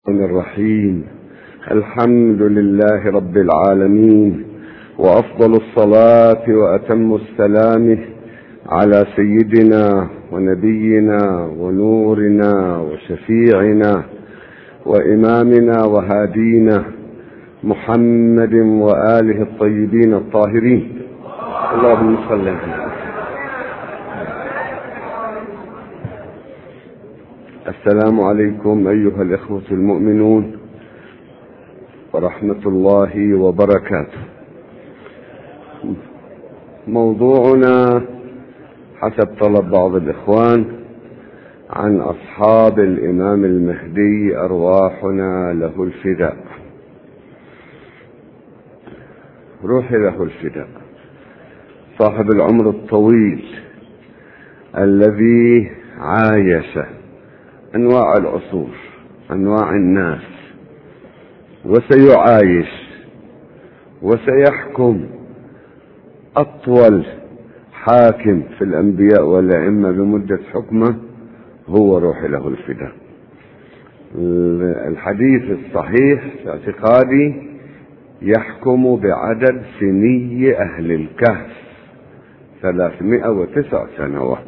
الرحمن الرحيم. الحمد لله رب العالمين، وأفضل الصلاة وأتم السلام على سيدنا ونبينا ونورنا وشفيعنا وإمامنا وهادينا محمد وآله الطيبين الطاهرين. اللهم صل عليه. السلام عليكم أيها الإخوة المؤمنون ورحمة الله وبركاته. موضوعنا حسب طلب بعض الإخوان عن أصحاب الإمام المهدي أرواحنا له الفداء. روحي له الفداء، صاحب العمر الطويل الذي عايش أنواع العصور، أنواع الناس، وسيعايش وسيحكم أطول حاكم في الأنبياء والأئمة بمدة حكمه هو روح له الفداء. الحديث الصحيح في اعتقادي يحكم بعدد سني أهل الكهف 309 سنوات،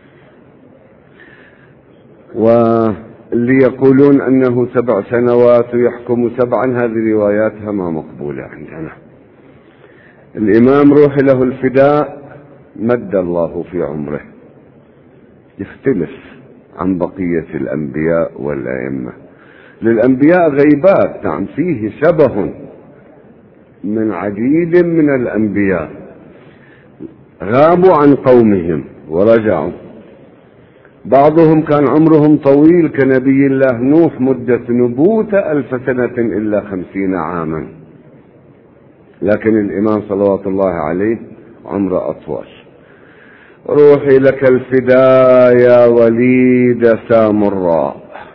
واللي يقولون أنه 7 سنوات ويحكم 7 هذه رواياتها ما مقبولة عندنا. الإمام روح له الفداء مد الله في عمره، يختلف عن بقية الأنبياء والأئمة. للأنبياء غيبات، نعم، فيه شبه من عديد من الأنبياء غابوا عن قومهم ورجعوا. بعضهم كان عمرهم طويل كنبي الله نوح، مدة نبوته 1000 سنة إلا 50 عاما، لكن الإمام صلوات الله عليه عمره أطول. روحي لك الفداء يا وليد سامراء.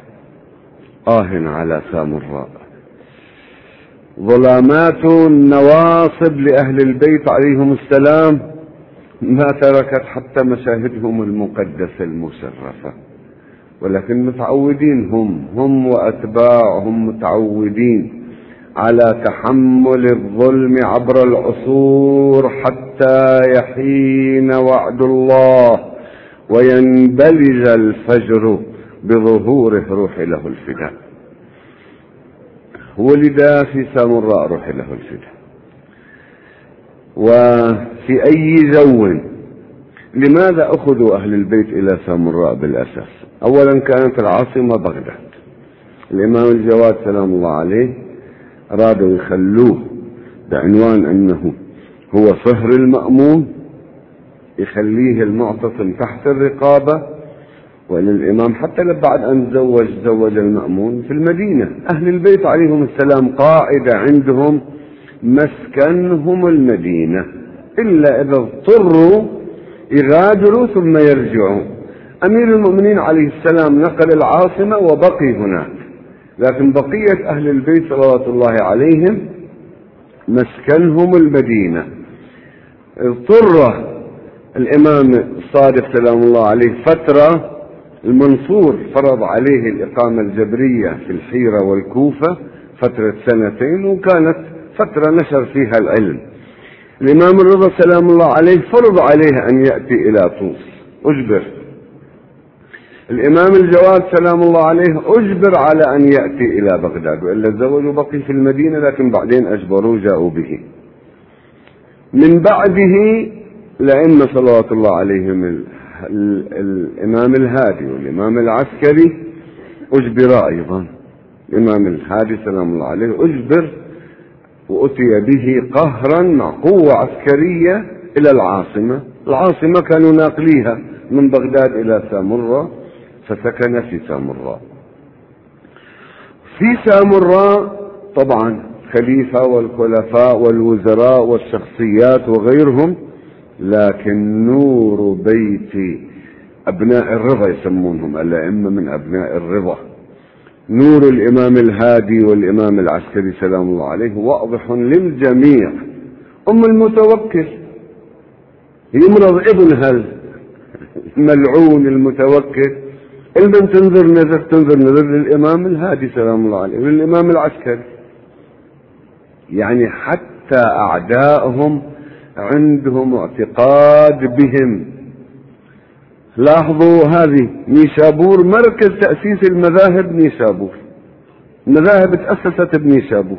على سامراء، ظلامات النواصب لأهل البيت عليهم السلام ما تركت حتى مشاهدهم المقدسة المشرفة، ولكن متعودين هم وأتباعهم متعودين على تحمل الظلم عبر العصور حتى يحين وعد الله وينبلج الفجر بظهوره روح له الفداء. ولد في سامراء روح له الفداء. وفي أي جو؟ لماذا أخذوا أهل البيت إلى سامراء بالأساس؟ أولا كانت العاصمة بغداد. الإمام الجواد سلام الله عليه أرادوا يخلوه بعنوان أنه هو صهر المأمون، يخليه المعتصم تحت الرقابة. وأن الإمام حتى بعد أن زوج المأمون في المدينة، أهل البيت عليهم السلام قاعدة عندهم مسكنهم المدينة، إلا إذا اضطروا يغادروا ثم يرجعوا. أمير المؤمنين عليه السلام نقل العاصمة وبقي هناك، لكن بقية أهل البيت صلوات الله عليهم مسكنهم المدينة. اضطر الإمام الصادق سلام الله عليه فترة، المنصور فرض عليه الإقامة الجبرية في الحيرة والكوفة فترة 2 سنين، وكانت فترة نشر فيها العلم. الإمام الرضا سلام الله عليه فرض عليه أن يأتي إلى طوس، أجبر. الإمام الجواد سلام الله عليه أجبر على أن يأتي إلى بغداد، وإلا الزوج بقي في المدينة، لكن بعدين أجبروا جاءوا به. من بعده الأئمة صلوات الله عليهم الإمام الهادي والإمام العسكري أجبر أيضا. الإمام الهادي سلام الله عليه أجبر وأتي به قهرا مع قوة عسكرية إلى العاصمة كانوا ناقليها من بغداد إلى سامراء، فسكن في سامراء. في سامراء طبعا خليفة والخلفاء والوزراء والشخصيات وغيرهم، لكن نور بيت أبناء الرضا يسمونهم الأئمة من أبناء الرضا، نور الإمام الهادي والإمام العسكري سلام الله عليه واضح للجميع. المتوكل يمرض ابنها الملعون المتوكل المن تنظر نذر للإمام الهادي سلام الله عليه وللإمام العسكري. يعني حتى أعدائهم عندهم اعتقاد بهم. لاحظوا هذه نيشابور مركز تأسيس المذاهب، نيشابور المذاهب تأسست بنيشابور.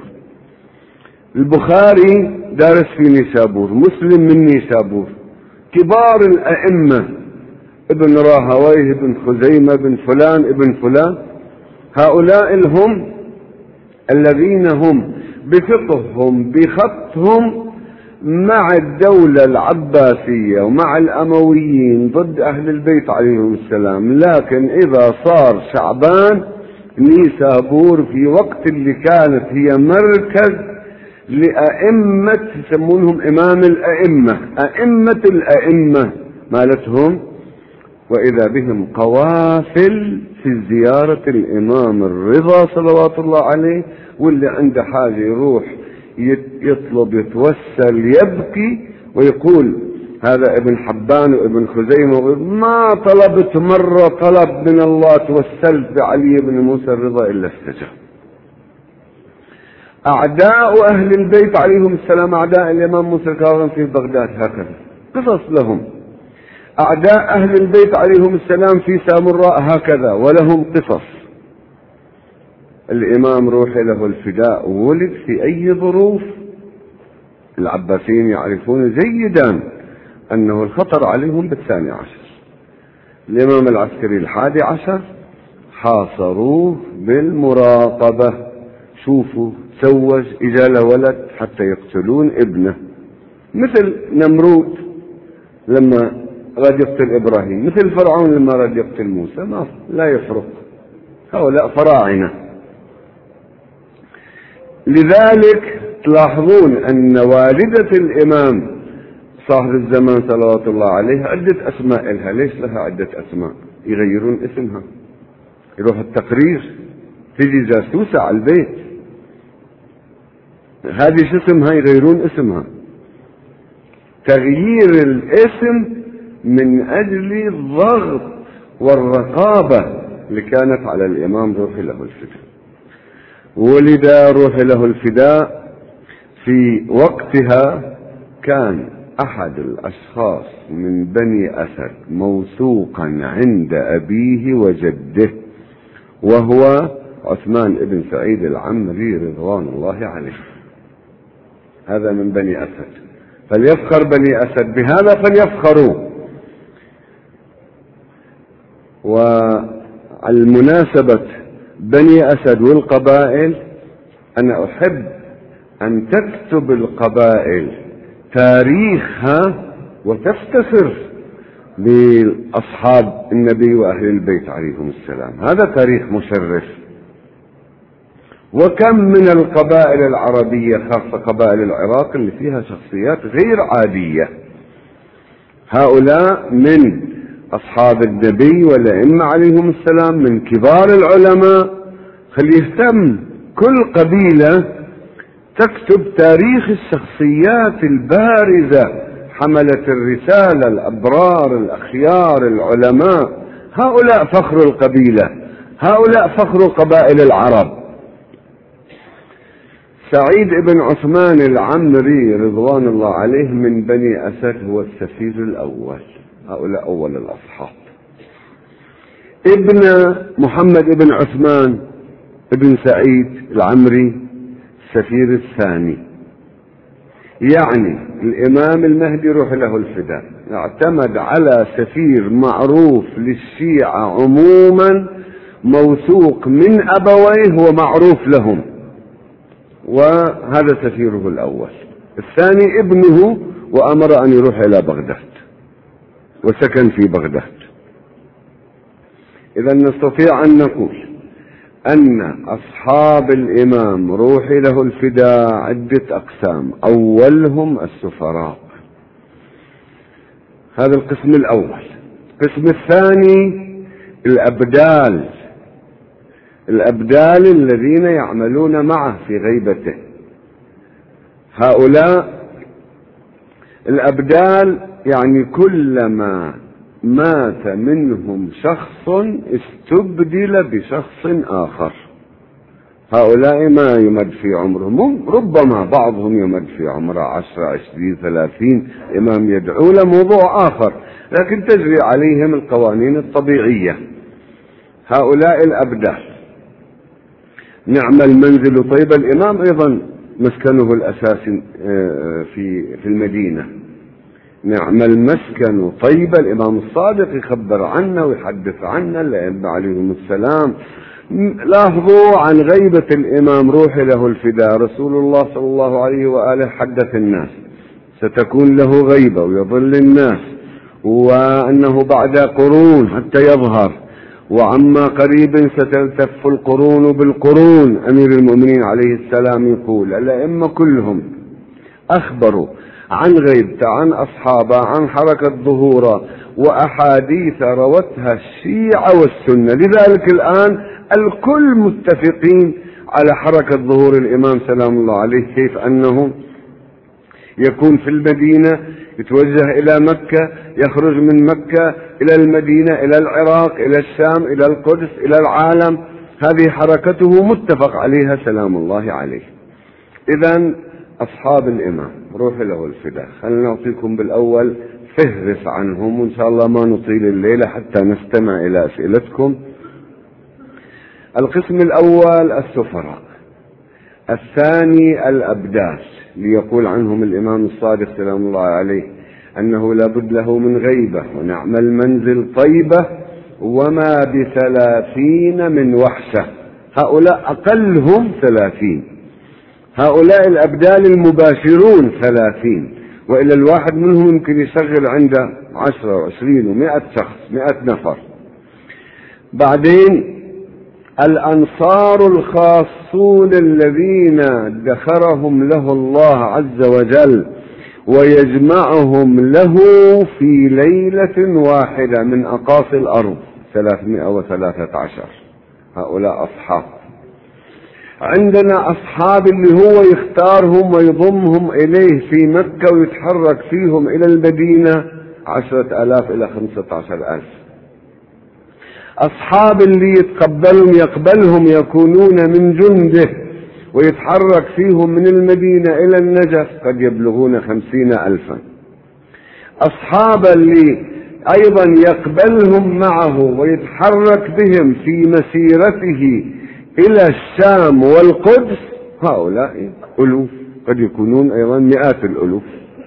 البخاري دارس في نيشابور، مسلم من نيشابور، كبار الأئمة ابن راهويه ابن خزيمة ابن فلان ابن فلان، هؤلاء هم الذين هم بفقههم بخطهم مع الدولة العباسية ومع الأمويين ضد أهل البيت عليهم السلام. لكن إذا صار شعبان نيسابور في وقت اللي كانت هي مركز لأئمة يسمونهم إمام الأئمة، أئمة الأئمة مالتهم، وإذا بهم قوافل في زيارة الإمام الرضا صلوات الله عليه، واللي عنده حاجة يروح يطلب يتوسل يبكي ويقول هذا ابن حبان وابن خزيمة ما طلبت مرة طلب من الله توسلت بعلي بن موسى الرضا إلا استجاب. أعداء أهل البيت عليهم السلام، أعداء الإمام موسى الكاظم في بغداد هكذا قصص لهم. أعداء أهل البيت عليهم السلام في سامراء هكذا ولهم قصص. الإمام روح له الفداء ولد في أي ظروف؟ العباسيين يعرفون جيدا أنه الخطر عليهم بالثاني عشر. الإمام العسكري الحادي عشر حاصروه بالمراقبة، شوفوا تزوج إجا له ولد حتى يقتلون ابنه، مثل نمرود لما راد يقتل إبراهيم، مثل فرعون لما راد يقتل موسى، ما لا يفرق، هؤلاء فراعنة. لذلك تلاحظون أن والدة الإمام صاحب الزمان صلوات الله عليه عدة أسماء لها. ليش لها عدة أسماء؟ يغيرون اسمها، يروح التقرير تجي جاسوسة على البيت، هذه شو اسمها؟ يغيرون اسمها. تغيير الاسم من أجل الضغط والرقابة اللي كانت على الإمام روح له الفداء. ولد روح له الفداء في وقتها كان أحد الأشخاص من بني أسد موثوقا عند أبيه وجده، وهو عثمان بن سعيد العمري رضوان الله عليه. هذا من بني أسد، فليفخر بني أسد بهذا فليفخروا. والمناسبة بني أسد والقبائل، أنا أحب أن تكتب القبائل تاريخها وتفتخر بأصحاب النبي وأهل البيت عليهم السلام، هذا تاريخ مشرف. وكم من القبائل العربية خاصة قبائل العراق اللي فيها شخصيات غير عادية، هؤلاء من أصحاب النبي والأئمة عليهم السلام، من كبار العلماء. فليهتم كل قبيلة تكتب تاريخ الشخصيات البارزة، حملة الرسالة، الأبرار الأخيار العلماء، هؤلاء فخر القبيلة، هؤلاء فخر قبائل العرب. سعيد بن عثمان العمري رضوان الله عليه من بني أسد هو السفير الأول، هؤلاء أول الأصحاب. ابن محمد بن عثمان ابن سعيد العمري السفير الثاني. يعني الإمام المهدي روح له الفداء اعتمد على سفير معروف للشيعة عموما، موثوق من أبويه ومعروف لهم، وهذا سفيره الأول. الثاني ابنه، وأمر أن يروح إلى بغداد وسكن في بغداد. إذا نستطيع أن نقول أن أصحاب الإمام روح له الفداء عدة أقسام. أولهم السفراء، هذا القسم الأول. القسم الثاني الأبدال، الأبدال الذين يعملون معه في غيبته. هؤلاء الأبدال يعني كلما مات منهم شخص استبدل بشخص آخر. هؤلاء ما يمد في عمرهم، ربما بعضهم يمد في عمره 10 20 30 إمام يدعو لموضوع آخر، لكن تجري عليهم القوانين الطبيعية. هؤلاء الأبدال. نعم المنزل طيب، الإمام أيضا مسكنه الأساسي في المدينة. نعم المسكن طيب، الإمام الصادق يخبر عنه ويحدث عنه الأئمة عليهم السلام. لاحظوا عن غيبة الإمام روح له الفداء، رسول الله صلى الله عليه وآله حدث الناس ستكون له غيبة ويضل الناس، وأنه بعد قرون حتى يظهر، وعما قريب ستلتف القرون بالقرون. أمير المؤمنين عليه السلام يقول الأئمة كلهم أخبروا عن غيبته، عن أصحابه، عن حركة ظهوره، وأحاديث روتها الشيعة والسنة. لذلك الآن الكل متفقين على حركة ظهور الإمام سلام الله عليه، كيف أنه يكون في المدينة، يتوجه إلى مكة، يخرج من مكة إلى المدينة، إلى العراق، إلى الشام، إلى القدس، إلى العالم. هذه حركته متفق عليها سلام الله عليه. إذن أصحاب الإمام روح له الفداء، خلينا نعطيكم بالأول فهرس عنهم، وإن شاء الله ما نطيل الليلة حتى نستمع إلى أسئلتكم. القسم الأول السفراء، الثاني الأبدال، ليقول عنهم الإمام الصادق سلام الله عليه أنه لا بد له من غيبة، ونعم المنزل طيبة، وما ب30 من وحشة. هؤلاء أقلهم 30، هؤلاء الأبدال المباشرون 30، وإلا الواحد منهم يمكن يشغل عنده 10 و20 و100 شخص، 100 نفر. بعدين الأنصار الخاصون الذين ادخرهم له الله عز وجل ويجمعهم له في ليلة واحدة من أقاصي الأرض 313. هؤلاء أصحاب. عندنا أصحاب اللي هو يختارهم ويضمهم إليه في مكة ويتحرك فيهم إلى المدينة 10,000 إلى 15,000. أصحاب اللي يقبلهم يكونون من جنده ويتحرك فيهم من المدينة إلى النجف قد يبلغون 50,000. أصحاب اللي أيضا يقبلهم معه ويتحرك بهم في مسيرته إلى الشام والقدس، هؤلاء ألوف، قد يكونون أيضا مئات الألوف.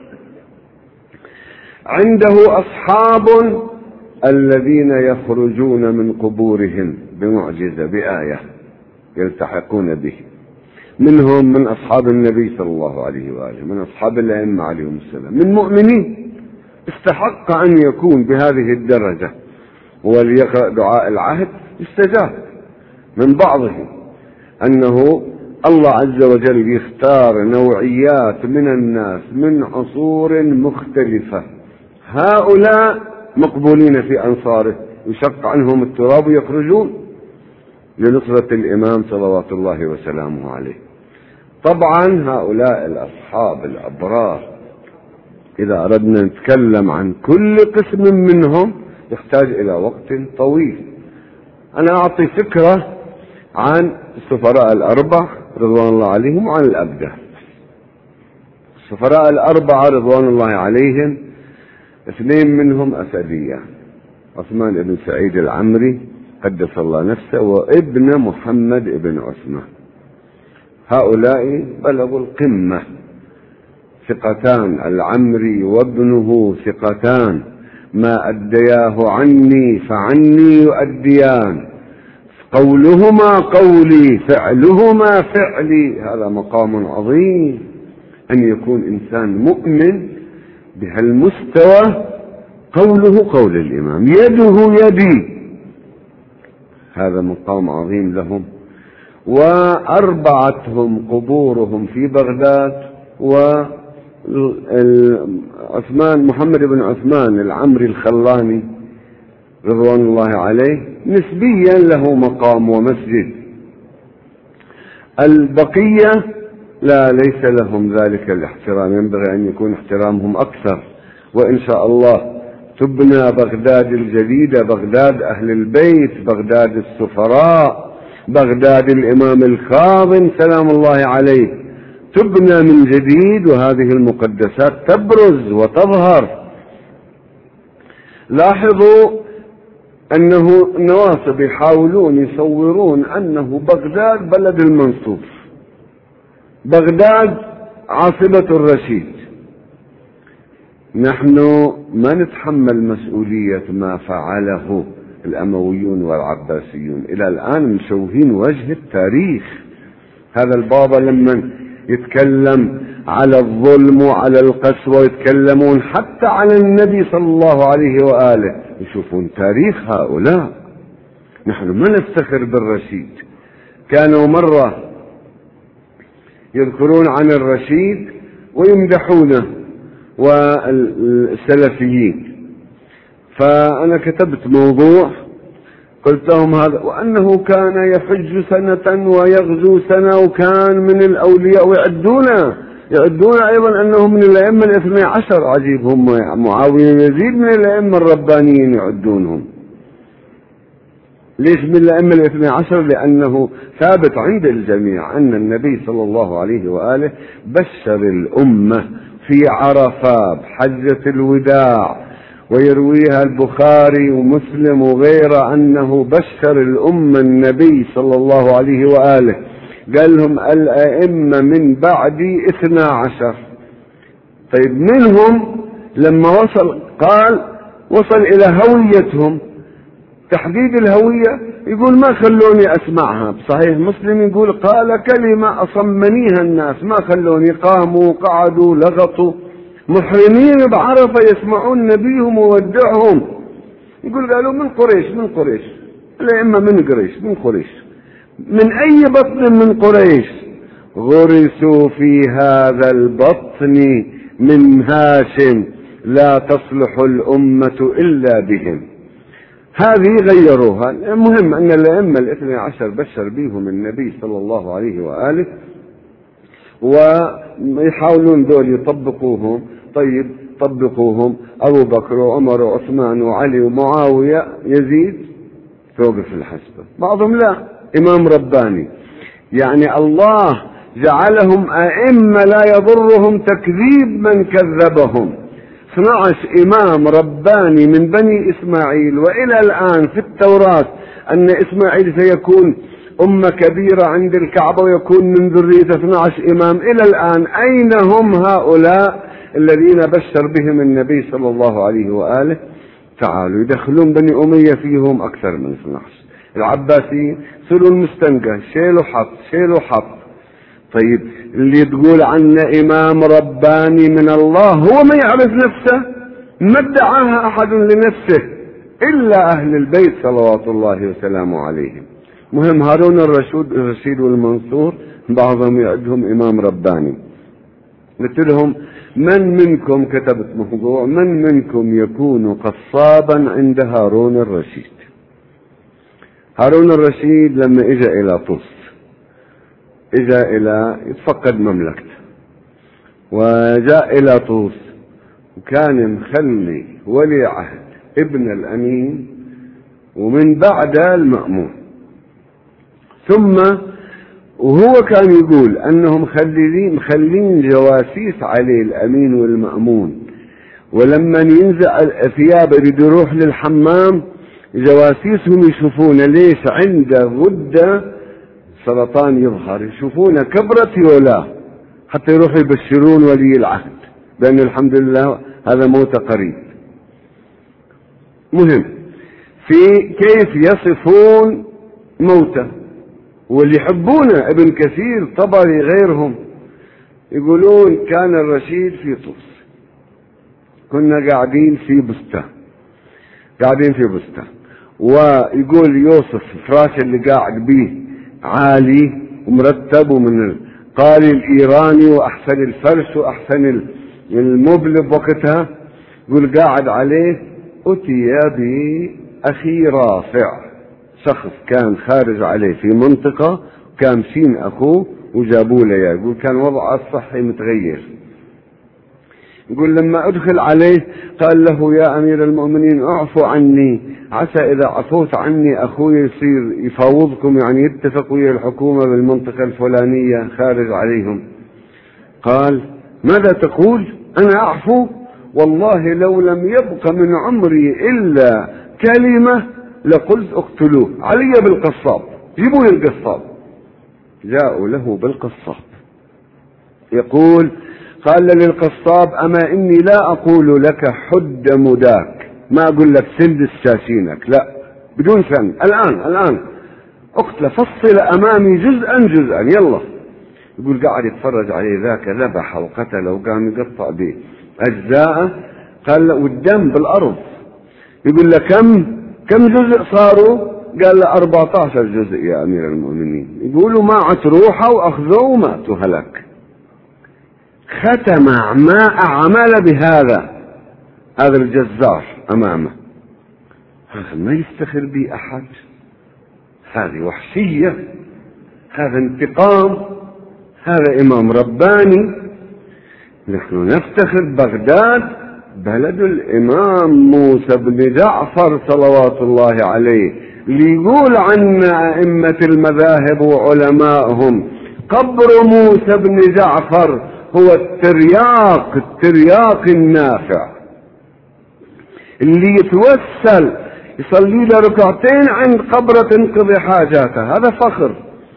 عنده أصحاب الذين يخرجون من قبورهم بمعجزة، بآية يلتحقون به، منهم من أصحاب النبي صلى الله عليه وآله، من أصحاب الأئمة عليهم السلام، من مؤمنين استحق أن يكون بهذه الدرجة، وليقرأ دعاء العهد يستجاب. من بعضهم أنه الله عز وجل يختار نوعيات من الناس من عصور مختلفة، هؤلاء مقبولين في أنصاره، يشق عنهم التراب ويخرجون لنصرة الإمام صلوات الله وسلامه عليه. طبعا هؤلاء الأصحاب الأبرار إذا أردنا نتكلم عن كل قسم منهم يحتاج إلى وقت طويل. أنا أعطي فكرة عن السفراء الأربع رضوان الله عليهم وعن الأبدال. السفراء الأربعة رضوان الله عليهم 2 منهم أسدية، عثمان بن سعيد العمري قدس الله نفسه، وابن محمد بن عثمان. هؤلاء بلغوا القمة، ثقتان، العمري وابنه ثقتان، ما أدياه عني فعني يؤديان، قولهما قولي فعلهما فعلي. هذا مقام عظيم أن يكون إنسان مؤمن بهالمستوى، قوله قول الإمام، يده يدي، هذا مقام عظيم لهم. وأربعتهم قبورهم في بغداد، وعثمان محمد بن عثمان العمري الخلاني رضوان الله عليه نسبيا له مقام ومسجد. البقية لا، ليس لهم ذلك الاحترام، ينبغي أن يكون احترامهم أكثر، وإن شاء الله تبنى بغداد الجديدة، بغداد أهل البيت، بغداد السفراء، بغداد الإمام الكاظم سلام الله عليه، تبنى من جديد، وهذه المقدسات تبرز وتظهر. لاحظوا أنه النواصب يحاولون يصورون أنه بغداد بلد المنصور، بغداد عاصمة الرشيد. نحن ما نتحمل مسؤولية ما فعله الأمويون والعباسيون، إلى الآن مشوهين وجه التاريخ. هذا البابا لما يتكلم على الظلم وعلى القسوة، يتكلمون حتى على النبي صلى الله عليه وآله، يشوفون تاريخ هؤلاء. نحن ما نفتخر بالرشيد. كانوا مرة يذكرون عن الرشيد ويمدحونه والسلفيين، فأنا كتبت موضوع قلت لهم هذا، وأنه كان يحج سنة ويغزو سنة، وكان من الأولياء، يعدون أيضا أنه من الأئمة الاثني عشر. عجيب، هم معاوية يزيد من الأئمة الربانيين يعدونهم. ليش من الأئمة الاثني عشر؟ لأنه ثابت عند الجميع أن النبي صلى الله عليه وآله بشر الأمة في عرفة بحجة الوداع، ويرويها البخاري ومسلم وغيره أنه بشر الأمة النبي صلى الله عليه وآله، قال لهم الأئمة من بعدي 12. طيب منهم لما وصل إلى هويتهم، تحديد الهوية، يقول ما خلوني أسمعها. بصحيح مسلم يقول قال كلمة أصمنيها الناس، ما خلوني، قاموا قعدوا لغطوا محرمين بعرفة يسمعون نبيهم وودعهم. يقول قالوا من قريش، الأئمة من قريش، من أي بطن من قريش؟ غرسوا في هذا البطن من هاشم، لا تصلح الأمة إلا بهم. هذه غيروها. المهم أن الأئمة الاثني عشر بشر بهم النبي صلى الله عليه وآله، ويحاولون دول يطبقوهم. طيب طبقوهم، أبو بكر وعمر وعثمان وعلي ومعاوية يزيد، توقف الحسبة. بعضهم لا، إمام رباني، يعني الله جعلهم أئمة لا يضرهم تكذيب من كذبهم. 12 إمام رباني من بني إسماعيل، وإلى الآن في التوراة أن إسماعيل سيكون أمة كبيرة عند الكعبة ويكون من ذرية 12 إمام. إلى الآن أين هم هؤلاء الذين بشر بهم النبي صلى الله عليه وآله؟ تعالوا يدخلون بني أمية فيهم أكثر من 12. العباسيين سلوا المستنقع، شيلوا حط. طيب اللي تقول عنه إمام رباني من الله هو ما يعرف نفسه، ما ادعاها أحد لنفسه إلا أهل البيت صلوات الله وسلامه عليهم. مهم هارون الرشيد والمنصور بعضهم يعدهم إمام رباني. قلت لهم من منكم، كتبت موضوع، من منكم يكون قصابا عند هارون الرشيد؟ هارون الرشيد لما اجى إلى طوس، اجى إلى يتفقد مملكته، وجاء إلى طوس، وكان مخلي ولي عهد ابن الأمين ومن بعد المأمون. ثم وهو كان يقول أنهم مخلين جواسيس عليه الأمين والمأمون، ولما ينزع الثياب يريد يروح للحمام جواسيسهم يشوفونه. ليش؟ عنده غدة سرطان يظهر، يشوفونه كبرت ولا، حتى يروحوا يبشرون ولي العهد بأن الحمد لله هذا موت قريب. مهم في كيف يصفون موته، واللي يحبونه ابن كثير طبري غيرهم يقولون كان الرشيد في طوس، كنا قاعدين في بستان، ويقول يوصف الفراش اللي قاعد به عالي ومرتب ومن القالي الإيراني وأحسن الفرش وأحسن المبل بوقتها، يقول قاعد عليه أتي بأخي رافع، شخص كان خارج عليه في منطقة، كان سين أخوه وجابوا له، يقول كان وضعه الصحي متغير. يقول لما أدخل عليه قال له يا أمير المؤمنين اعفو عني، عسى إذا عفوت عني أخوي يصير يفاوضكم، يعني يتفق ويا الحكومة بالمنطقة الفلانية خارج عليهم. قال ماذا تقول؟ أنا أعفو؟ والله لو لم يبق من عمري إلا كلمة لقلت اقتلوه، علي بالقصاب، جيبوا لي القصاب. جاءوا له بالقصاب. يقول قال للقصاب أما إني لا أقول لك حد مداك، ما أقول لك سند الساسينك، لا، بدون سن، الآن اقتل، فصل أمامي جزءا يلا. يقول قاعد يتفرج عليه، ذاك ذبح وقتل وقام يقطع به أجزاء. قال والدم بالأرض. يقول له كم جزء صاروا؟ قال له 14 جزء يا أمير المؤمنين. يقولوا ما عتروحه وأخذوه وماتوا هلك. ختم ما أعمل بهذا الجزار أمامه. هذا ما يفتخر به أحد، هذه وحشية، هذا انتقام، هذا إمام رباني. نحن نفتخر بغداد بلد الإمام موسى بن جعفر صلوات الله عليه، اللي يقول عنا أئمة المذاهب وعلمائهم قبر موسى بن جعفر هو الترياق النافع، اللي يتوسل يصلي له ركعتين عند قبره تنقضي حاجاته، هذا فخر.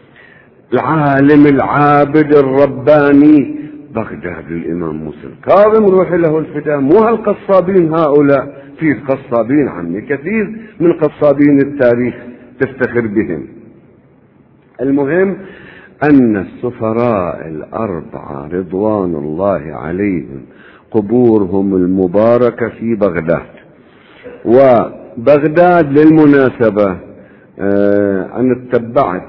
العالم العابد الرباني بغداد الإمام موسى الكاظم روح له الفداء، مو هالقصابين هؤلاء، في قصابين عمي كثير من قصابين التاريخ تفتخر بهم. المهم أن السفراء الأربعة رضوان الله عليهم قبورهم المباركة في بغداد. وبغداد للمناسبة أنا اتبعت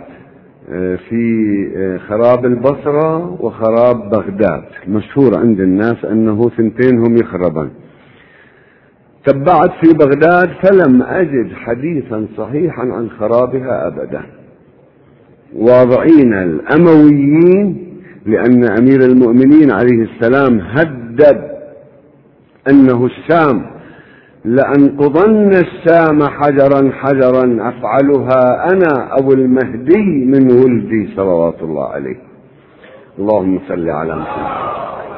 في خراب البصرة وخراب بغداد، مشهور عند الناس أنه ثنتينهم يخربان. تبعت في بغداد فلم أجد حديثا صحيحا عن خرابها أبدا. واضعين الأمويين، لأن أمير المؤمنين عليه السلام هدد أنه الشام لأنقضن الشام حجرا أفعلها أنا أو المهدي من ولدي صلوات الله عليه. اللهم صل على محمد.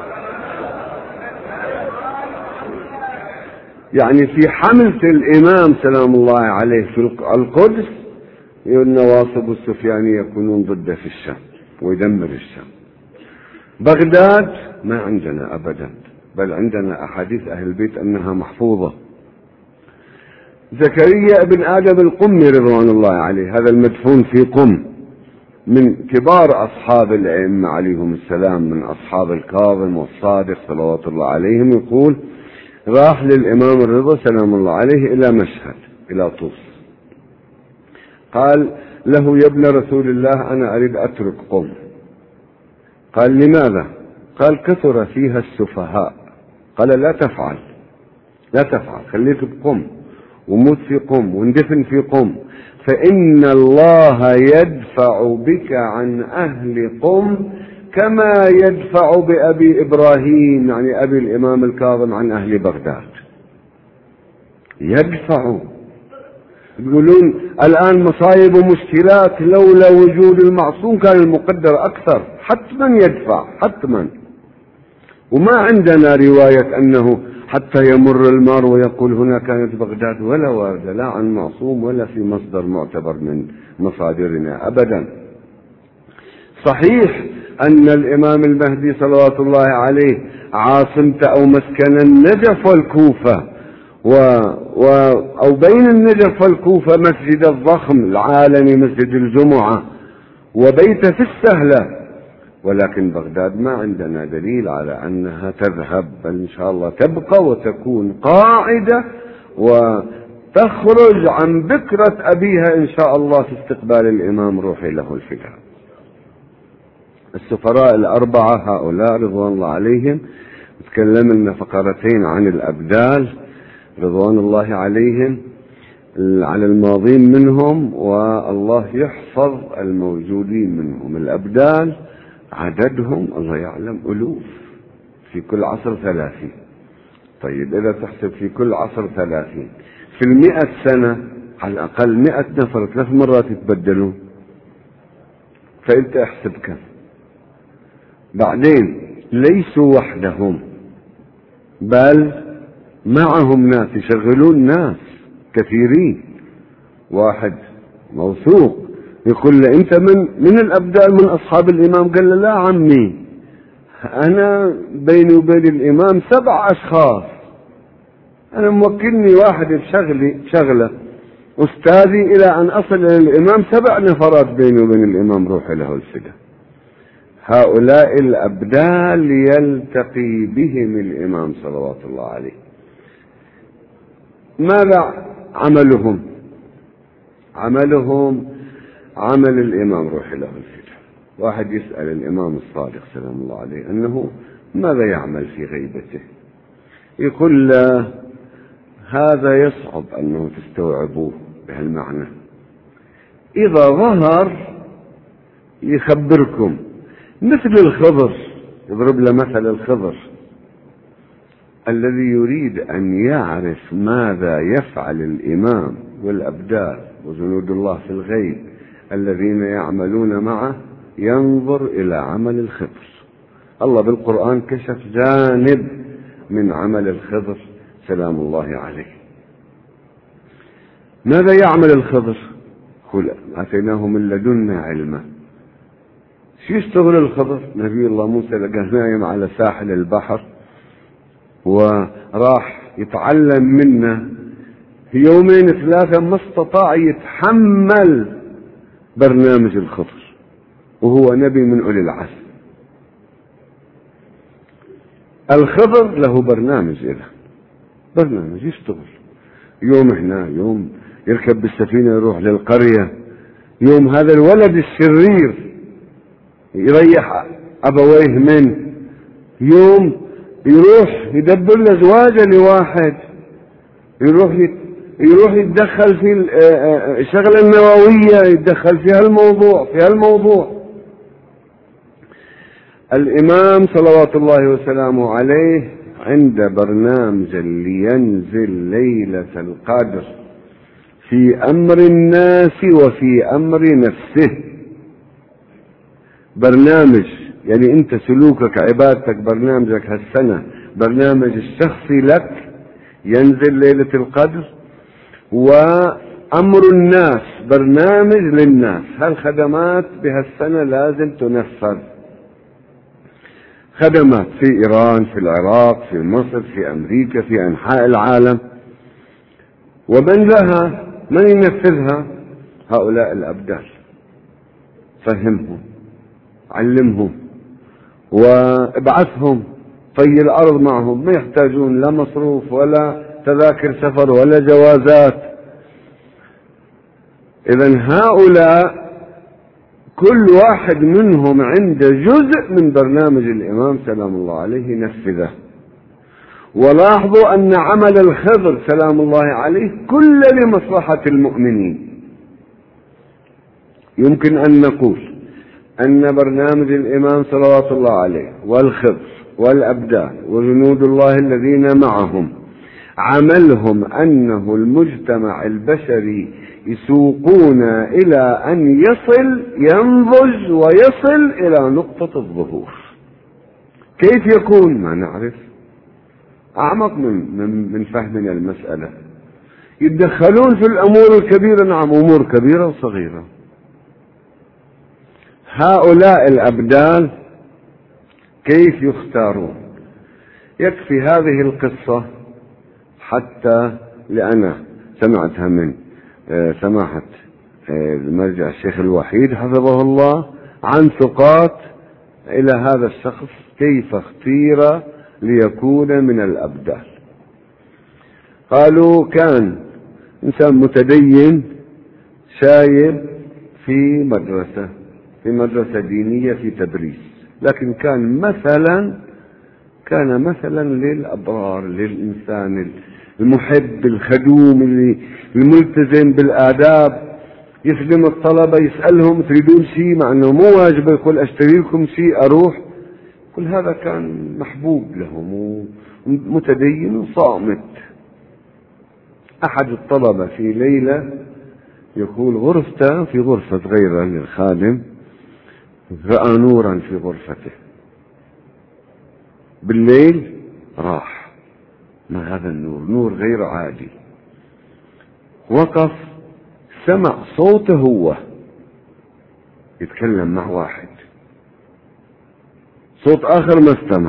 يعني في حملة الإمام سلام الله عليه في القدس النواصب السفيانية يكونون ضده في الشام ويدمر الشام. بغداد ما عندنا أبدا، بل عندنا أحاديث أهل البيت أنها محفوظة. زكريا ابن آدم القمي رضوان الله عليه، هذا المدفون في قم، من كبار أصحاب الأئمة عليهم السلام، من أصحاب الكاظم والصادق صلوات الله عليهم، يقول راح للإمام الرضا سلام الله عليه إلى مشهد، إلى طوس، قال له يا ابن رسول الله أنا أريد أترك قم. قال لماذا؟ قال كثر فيها السفهاء. قال لا تفعل، خليك بقم وموت في قم واندفن في قم، فإن الله يدفع بك عن أهل قم كما يدفع بأبي إبراهيم، يعني أبي الإمام الكاظم، عن أهل بغداد. يدفع. يقولون الآن مصايب ومشكلات، لولا وجود المعصوم كان المقدر أكثر، حتما يدفع حتما. وما عندنا رواية أنه حتى يمر المار ويقول هنا كانت بغداد، ولا واردة لا عن معصوم ولا في مصدر معتبر من مصادرنا أبدا. صحيح أن الإمام المهدي صلوات الله عليه عاصمته أو مسكن النجف والكوفة، أو بين النجف والكوفة مسجد الضخم العالمي مسجد الجمعة وبيت في السهلة، ولكن بغداد ما عندنا دليل على أنها تذهب، بل إن شاء الله تبقى وتكون قاعدة وتخرج عن بكرة أبيها إن شاء الله في استقبال الإمام روحي له الفداء. السفراء الأربعة هؤلاء رضوان الله عليهم، تكلم لنا فقرتين عن الأبدال رضوان الله عليهم، على الماضين منهم، والله يحفظ الموجودين منهم. الأبدال عددهم الله يعلم ألوف في كل عصر 30. طيب إذا تحسب في كل عصر 30 في 100 سنة على الأقل 100 نفر 3 مرات يتبدلون، فأنت احسب كم. بعدين ليسوا وحدهم بل معهم ناس يشغلون ناس كثيرين. واحد موثوق يقول له أنت من الأبدال من أصحاب الإمام؟ قال له لا عمي، أنا بيني وبين الإمام 7 أشخاص، أنا موكلني واحد بشغله أستاذي إلى أن أصل إلى الإمام 7 نفرات بيني وبين الإمام، روحي له الفدا. هؤلاء الأبدال يلتقي بهم الإمام صلوات الله عليه. ماذا عملهم؟ عملهم عمل الإمام روحي له الفدا. واحد يسأل الإمام الصادق سلام الله عليه أنه ماذا يعمل في غيبته، يقول له هذا يصعب أنه تستوعبوه بهالمعنى، إذا ظهر يخبركم مثل الخضر، يضرب له مثل الخضر الذي يريد أن يعرف ماذا يفعل الإمام والأبدال وجنود الله في الغيب الذين يعملون معه، ينظر إلى عمل الخضر. الله بالقرآن كشف جانب من عمل الخضر سلام الله عليه. ماذا يعمل الخضر؟ قل آتيناه من لدنا علما. شو يشتغل الخضر؟ نبي الله موسى لقاه نايم على ساحل البحر وراح يتعلم منه 2 3 ما استطاع يتحمل برنامج الخضر، وهو نبي من أولي العزم. الخضر له برنامج، برنامج يشتغل، يوم هنا، يوم يركب بالسفينة يروح للقرية، يوم هذا الولد الشرير يريح أبويه منه، يوم يروح يدبر له زواجه لواحد، يروح يتدخل في الشغلة النووية، يتدخل في هالموضوع. الإمام صلوات الله وسلامه عليه عند برنامج لينزل ليلة القدر في أمر الناس وفي أمر نفسه. برنامج يعني أنت سلوكك عبادتك برنامجك هالسنة، برنامج الشخصي لك ينزل ليلة القدر، وأمر الناس برنامج للناس. هالخدمات بهالسنة لازم تنفذ، خدمات في إيران، في العراق، في مصر، في أمريكا، في أنحاء العالم. ومن لها من ينفذها؟ هؤلاء الأبدال. فهمهم، علمهم، وابعثهم، طي الأرض معهم، ما يحتاجون لا مصروف ولا تذاكر سفر ولا جوازات. إذن هؤلاء كل واحد منهم عنده جزء من برنامج الإمام سلام الله عليه ينفذه. ولاحظوا أن عمل الخضر سلام الله عليه كل لمصلحة المؤمنين. يمكن أن نقول أن برنامج الإمام صلوات الله عليه والخضر والأبدال وجنود الله الذين معهم عملهم أنه المجتمع البشري يسوقون إلى أن ينضج ويصل إلى نقطة الظهور. كيف يكون؟ ما نعرف، أعمق من فهمنا المسألة. يتدخلون في الأمور الكبيرة، نعم أمور كبيرة وصغيرة. هؤلاء الأبدال كيف يختارون؟ يكفي هذه القصة حتى لأنا سمعتها من سماحة المرجع الشيخ الوحيد حفظه الله عن ثقات إلى هذا الشخص كيف اختير ليكون من الأبدال. قالوا كان إنسان متدين شايب في مدرسة دينية في تبريز، لكن كان مثلا للأبرار، للإنسان المحب الخدوم الملتزم بالآداب، يخدم الطلبة، يسألهم تريدون شيء مع أنه مو واجب، يقول أشتري لكم شيء أروح كل هذا كان محبوب لهم ومتدين وصامت. أحد الطلبة في ليلة يقول غرفته في غرفة غيره للخادم رأى نورا في غرفته، بالليل راح، ما هذا النور؟ نور غير عادي. وقف سمع صوته هو يتكلم مع واحد، صوت آخر ما استمع.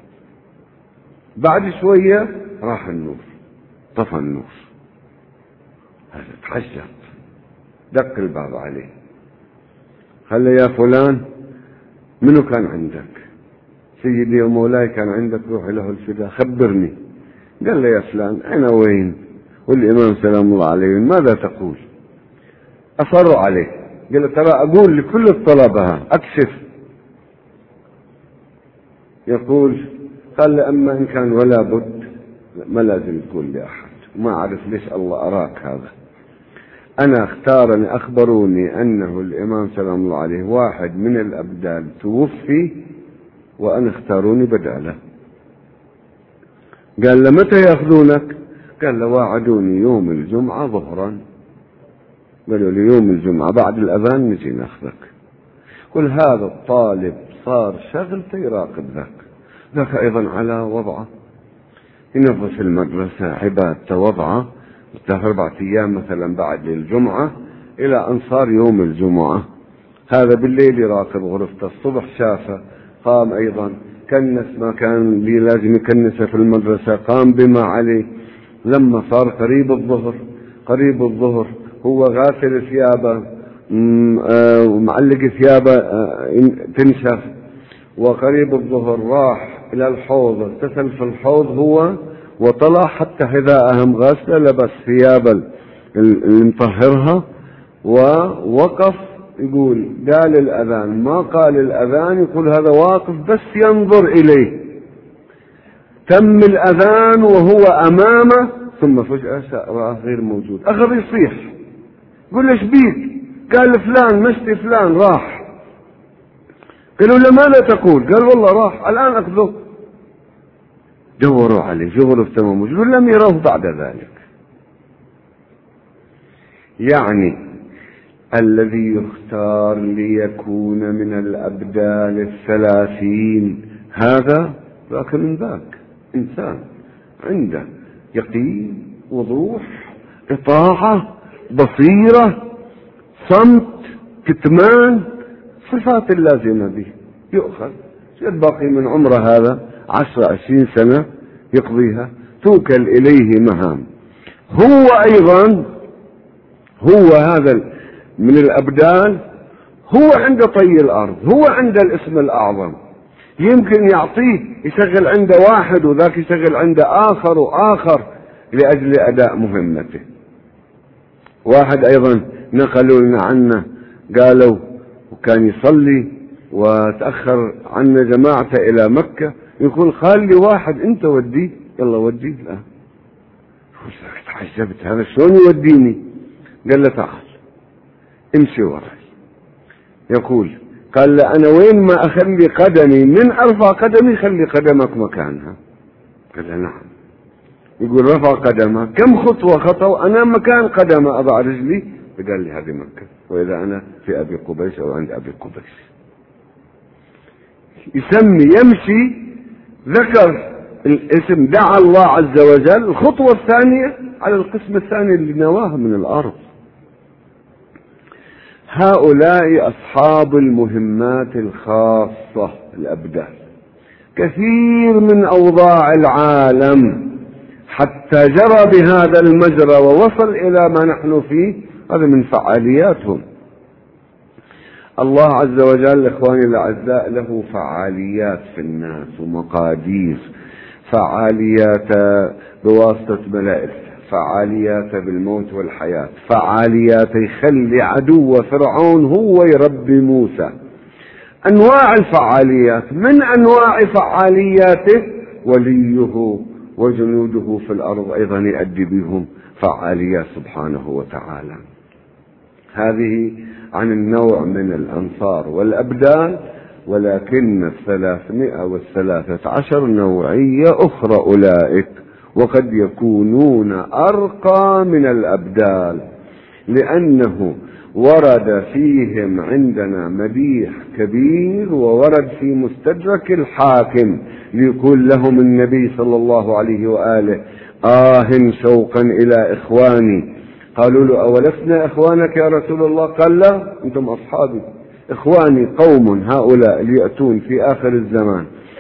بعد شوية راح النور، طفى النور. هذا تحجب، دق الباب عليه، قال يا فلان منو كان عندك؟ سيدي ومولاي كان عندك، روح له الفداء، خبرني. قال له يا فلان أنا وين؟ والإمام سلام الله عليه ماذا تقول؟ أصروا عليه، قال له ترى أقول لكل الطلبة أكشف. يقول قال له أما إن كان ولا بد ما لازم تقول لأحد، ما أعرف ليش الله أراك هذا. أنا اختارني، أخبروني أنه الإمام سلام الله عليه واحد من الأبدال توفي وأنا اختاروني بداله. قال له متى يأخذونك؟ قال له واعدوني يوم الجمعة ظهرا. قالوا لي يوم الجمعة بعد الأذان نجي ناخذك. كل هذا الطالب صار شغلته يراقب ذاك أيضا على وضعه، ينظف المدرسة، عبادته، وضعه، 4 أيام مثلا بعد الجمعة إلى أن صار يوم الجمعة. هذا بالليل يراقب غرفته، الصبح شافه قام أيضا كنس ما كان لي لازم يكنسه في المدرسة، قام بما عليه. لما صار قريب الظهر هو غاسل ثيابه ومعلق ثيابه تنشف، وقريب الظهر راح إلى الحوض، اغتسل في الحوض هو وطلع حتى حذاءهم غاسلة، لبس ثياب المطهرها ووقف. يقول قال الأذان، ما قال الأذان، يقول هذا واقف بس ينظر إليه. تم الأذان وهو أمامه، ثم فجأة رأى غير موجود، أخذ يصيح، يقول ليش بيك؟ قال فلان مشتي فلان راح. قالوا له ماذا تقول؟ قال والله راح الآن أخذه. دوروا عليه في غرفته موجود، لم يروه بعد ذلك. يعني الذي يختار ليكون من الأبدال 30 هذا ذاك من ذاك إنسان عنده يقين، وضوح، إطاعة، بصيرة، صمت، كتمان، صفات اللازمة به، يؤخذ الباقي من عمره هذا 10-20 سنة يقضيها، توكل إليه مهام. هو أيضا هو هذا من الأبدال، هو عند طي الأرض، هو عند الاسم الأعظم، يمكن يعطيه يشغل عنده واحد وذاك يشغل عنده آخر وآخر لأجل أداء مهمته. واحد أيضا نقلوا لنا عنه قالوا وكان يصلي وتأخر عنا جماعته إلى مكة، يقول خلي واحد أنت وديه، يلا وديه. لا تعجبت هذا شلون يوديني؟ قال له تعال امشي وراي. يقول قال له أنا وين ما أخلي قدمي من أرفع قدمي خلي قدمك مكانها. قال له نعم. يقول رفع قدمه كم خطوة خطوة أنا مكان قدمه أضع رجلي، فقال لي هذه مكة، وإذا أنا في أبي قبيس أو عند أبي قبيس. يسمي يمشي، ذكر الاسم، دعا الله عز وجل، الخطوة الثانية على القسم الثاني اللي نواه من الأرض. هؤلاء أصحاب المهمات الخاصة الأبدال. كثير من أوضاع العالم حتى جرى بهذا المجرى ووصل إلى ما نحن فيه، هذا من فعالياتهم. الله عز وجل إخواني الأعزاء له فعاليات في الناس ومقادير، فعاليات بواسطة ملائكة، فعاليات بالموت والحياة، فعاليات يخلي عدو فرعون هو يربي موسى. أنواع الفعاليات، من أنواع فعالياته وليه وجنوده في الأرض أيضا يؤدي بهم فعاليات سبحانه وتعالى. هذه عن النوع من الأنصار والأبدال. ولكن 313 نوعية أخرى أولئك، وقد يكونون أرقى من الأبدال، لأنه ورد فيهم عندنا مديح كبير، وورد في مستدرك الحاكم ليقول لهم النبي صلى الله عليه وآله: شوقا إلى إخواني. قالوا له: أولسنا إخوانك يا رسول الله؟ قال: لا، أنتم أصحابي. إخواني قوم هؤلاء ليأتون في آخر الزمان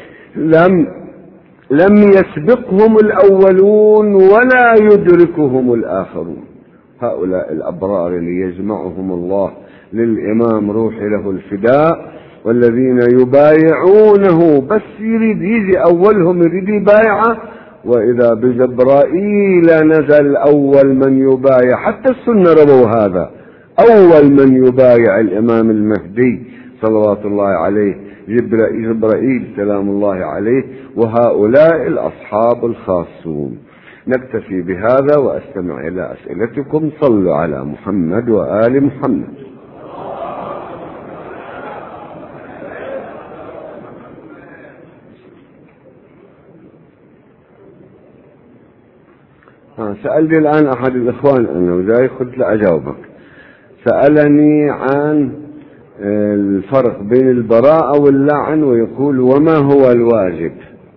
لم يسبقهم الأولون ولا يدركهم الآخرون. هؤلاء الأبرار اللي يجمعهم الله للإمام روحي له الفداء، والذين يبايعونه، بس يريد يجي أولهم يريد يبايعه، وإذا بجبرائيل نزل أول من يبايع. حتى السنة رووا هذا: أول من يبايع الإمام المهدي صلوات الله عليه جبرائيل سلام الله عليه، وهؤلاء الأصحاب الخاصون. نكتفي بهذا وأستمع إلى أسئلتكم. صلوا على محمد وآل محمد. سألني الآن أحد الإخوان أنه جاي، قلت له أجاوبك. سألني عن الفرق بين البراءة واللعن، ويقول: وما هو الواجب؟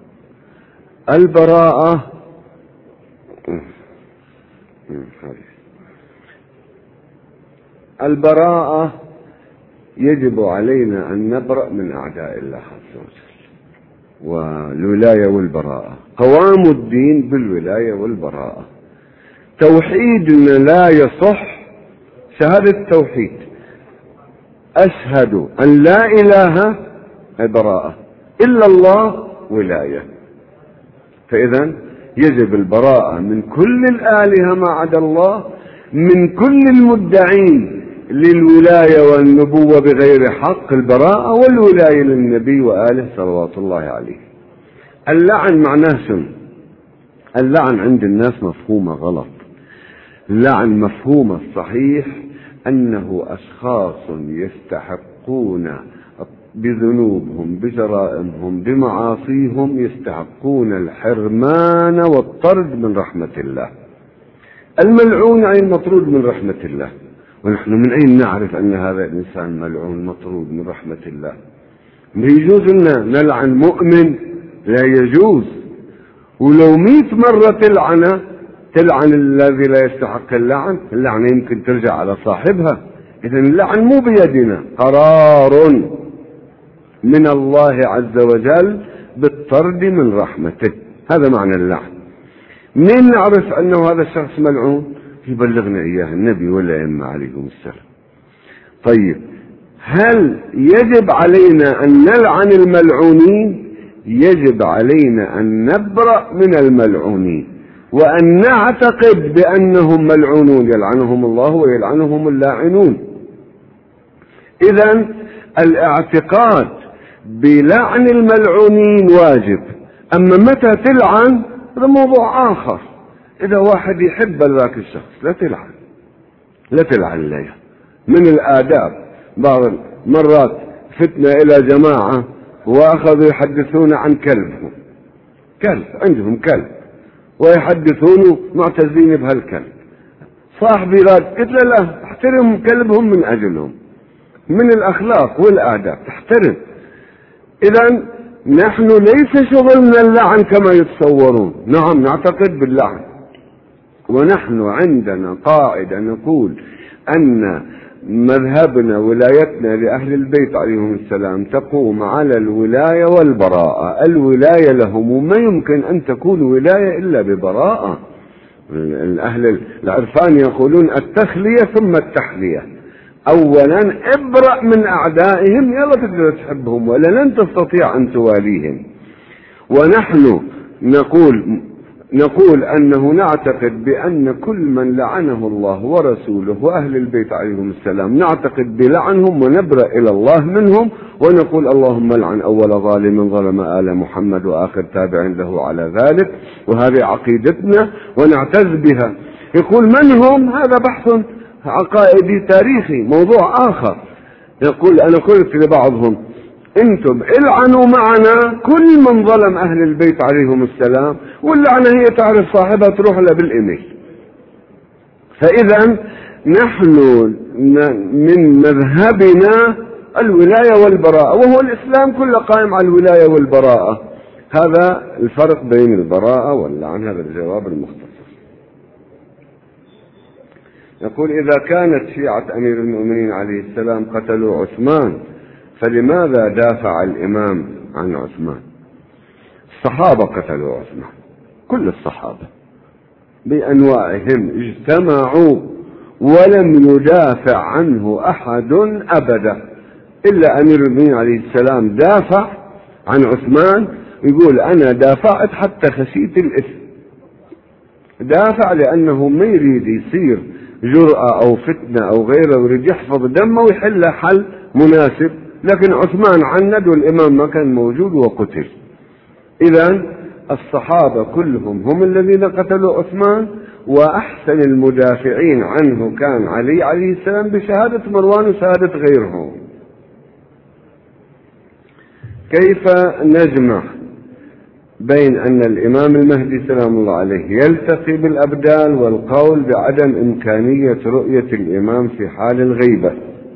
البراءة يجب علينا أن نبرأ من أعداء الله عز وجل، والولاية والبراءة. قوام الدين بالولاية والبراءة. توحيدنا لا يصح، شهادة التوحيد: أشهد أن لا إله براءة، إلا الله ولاية. فإذا يجب البراءة من كل الآلهة ما عدا الله، من كل المدعين للولاية والنبوة بغير حق البراءة، والولاية للنبي وآله صلوات الله عليه. اللعن معناه شنو؟ اللعن عند الناس مفهومة غلط. اللعن مفهومه الصحيح أنه أشخاص يستحقون بذنوبهم بجرائمهم بمعاصيهم يستحقون الحرمان والطرد من رحمة الله. الملعون أي المطرود من رحمة الله. ونحن من أين نعرف أن هذا الإنسان ملعون مطرود من رحمة الله؟ ما يجوز لنا نلعن مؤمن؟ لا يجوز. ولو 100 مرة تلعن الذي لا يستحق اللعن، اللعنة يمكن ترجع على صاحبها. إذن اللعن مو بيدنا، قرار من الله عز وجل بالطرد من رحمته. هذا معنى اللعن. من نعرف أنه هذا الشخص ملعون؟ يبلغنا إياه النبي والأئمة عليهم السلام. طيب، هل يجب علينا أن نلعن الملعونين؟ يجب علينا أن نبرأ من الملعونين، وأن نعتقد بأنهم ملعونون، يلعنهم الله ويلعنهم اللاعنون. إذن الاعتقاد بلعن الملعونين واجب. أما متى تلعن هذا موضوع آخر. إذا واحد يحب ذاك الشخص لا تلعن له. من الآداب بعض مرات فتنا إلى جماعة وأخذوا يحدثون عن كلبهم، كلب عندهم كلب، ويحدثونه معتزين بهالكلب. صاحبي راد، قلت له: لا، احترم كلبهم من أجلهم، من الأخلاق والآداب تحترم. إذن نحن ليس شغلنا اللعن كما يتصورون. نعم نعتقد باللعن، ونحن عندنا قاعدة نقول أن مذهبنا ولايتنا لأهل البيت عليهم السلام تقوم على الولاية والبراءة. الولاية لهم، وما يمكن أن تكون ولاية إلا ببراءة. الأهل العرفان يقولون التخلية ثم التحلية. أولا ابرأ من أعدائهم، يلا تقدر تحبهم ولا لن تستطيع أن تواليهم. ونحن نقول أنه نعتقد بأن كل من لعنه الله ورسوله وأهل البيت عليهم السلام نعتقد بلعنهم ونبرأ إلى الله منهم، ونقول: اللهم لعن أول ظالم ظلم آل محمد وآخر تابع له على ذلك. وهذه عقيدتنا ونعتز بها. يقول: من هم؟ هذا بحث عقائدي تاريخي، موضوع آخر. يقول: أنا قلت لبعضهم: انتم العنوا معنا كل من ظلم اهل البيت عليهم السلام، واللعنة هي تعرف صاحبها تروح لها بالايميل. فاذا نحن من مذهبنا الولاية والبراءة، وهو الاسلام كله قائم على الولاية والبراءة. هذا الفرق بين البراءة واللعن، هذا الجواب المختصر. يقول: إذا كانت شيعة أمير المؤمنين عليه السلام قتلوا عثمان، فلماذا دافع الإمام عن عثمان؟ الصحابة قتلوا عثمان، كل الصحابة بأنواعهم اجتمعوا ولم يدافع عنه أحد أبدا، إلا أمير المؤمنين عليه السلام دافع عن عثمان. يقول: أنا دافعت حتى خشيت الإثم. دافع لأنه ما يريد يصير جرأة أو فتنة أو غيره، يريد يحفظ دمه ويحل حل مناسب. لكن عثمان عند والإمام ما كان موجود وقتل. إذن الصحابة كلهم هم الذين قتلوا عثمان، وأحسن المدافعين عنه كان علي عليه السلام بشهادة مروان وشهادة غيرهم. كيف نجمع بين أن الإمام المهدي سلام الله عليه يلتقي بالأبدال والقول بعدم إمكانية رؤية الإمام في حال الغيبة؟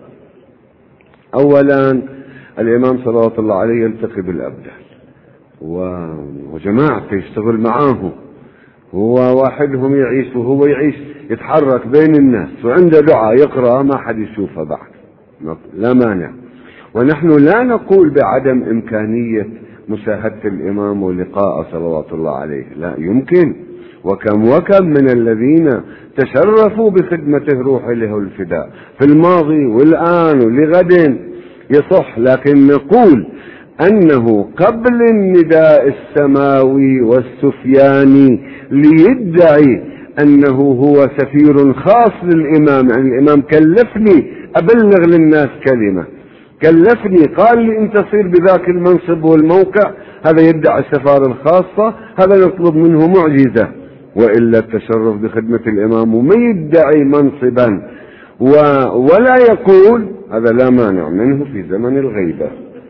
أولا، الإمام صلوات الله عليه يلتقي بالأبدال وجماعة يشتغل معاه، هو واحدهم يعيش وهو يعيش، يتحرك بين الناس وعنده دعاء يقرأ ما حد يشوفه بعد، لا مانع. ونحن لا نقول بعدم إمكانية مشاهدة الإمام ولقاء صلوات الله عليه، لا يمكن، وكم من الذين تشرفوا بخدمته روح له الفداء في الماضي والآن ولغد يصح. لكن نقول أنه قبل النداء السماوي والسفياني ليدعي أنه هو سفير خاص للإمام، يعني الإمام كلفني أبلغ للناس كلمة، كلفني قال لي انت تصير بذاك المنصب والموقع، هذا يدعي السفارة الخاصة، هذا يطلب منه معجزة. وإلا التشرف بخدمة الإمام وما يدعي منصبا ولا يقول، هذا لا مانع منه في زمن الغيبة.